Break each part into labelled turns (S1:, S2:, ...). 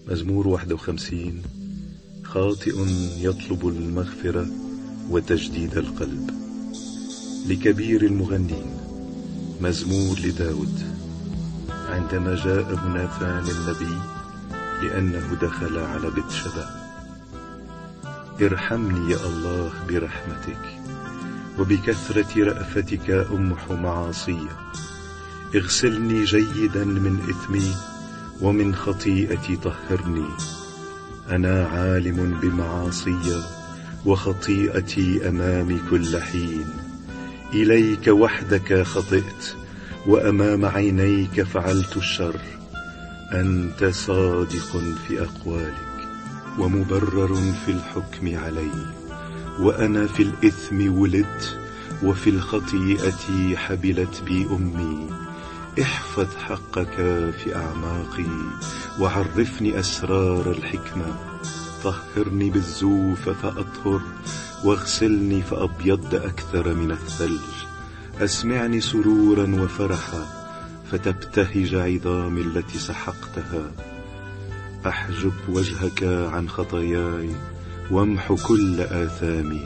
S1: مزمور 51. خاطئ يطلب المغفرة وتجديد القلب. لكبير المغنين. مزمور لداود. عندما جاءه ناثان النبي لأنه دخل على بتشبع. ارحمني يا الله برحمتك، وبكثرة رأفتك أمح معاصي. اغسلني جيدا من إثمي، ومن خطيئتي طهرني. أنا عالم بمعاصي، وخطيئتي أمامي كل حين. إليك وحدك خطئت، وأمام عينيك فعلت الشر. أنت صادق في أقوالك، ومبرر في الحكم علي. وأنا في الإثم ولدت، وفي الخطيئة حبلت بي أمي. احفظ حقك في أعماقي، وعرفني أسرار الحكمة. طهرني بالزوف فأطهر، واغسلني فأبيض أكثر من الثلج. أسمعني سرورا وفرحا، فتبتهج عظامي التي سحقتها. أحجب وجهك عن خطاياي، وامح كل آثامي.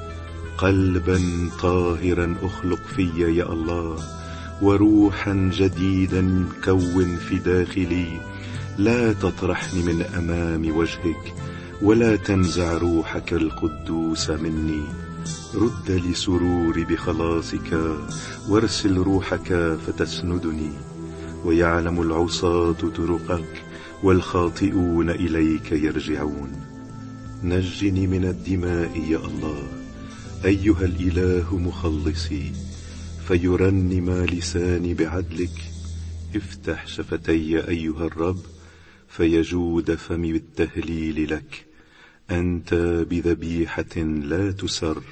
S1: قلبا طاهرا أخلق في يا الله، وروحا جديدا كون في داخلي. لا تطرحني من أمام وجهك، ولا تنزع روحك القدوس مني. رد لي سروري بخلاصك، وارسل روحك فتسندني. ويعلم العصاة طرقك، والخاطئون إليك يرجعون. نجني من الدماء يا الله، أيها الإله مخلصي، فيرنم لساني بعدلك. افتح شفتي أيها الرب، فيجود فمي بالتهليل لك. أنت بذبيحة لا تسر،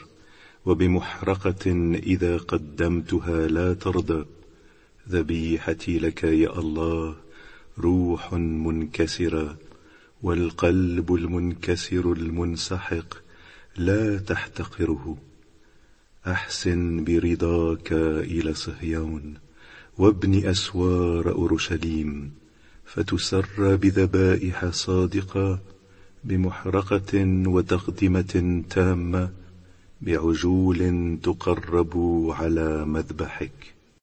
S1: وبمحرقة إذا قدمتها لا ترضى. ذبيحتي لك يا الله روح منكسرة، والقلب المنكسر المنسحق لا تحتقره. أحسن برضاك إلى صهيون، وابن أسوار أورشليم، فتسر بذبائح صادقة، بمحرقة وتقدمة تامة، بعجول تقرب على مذبحك.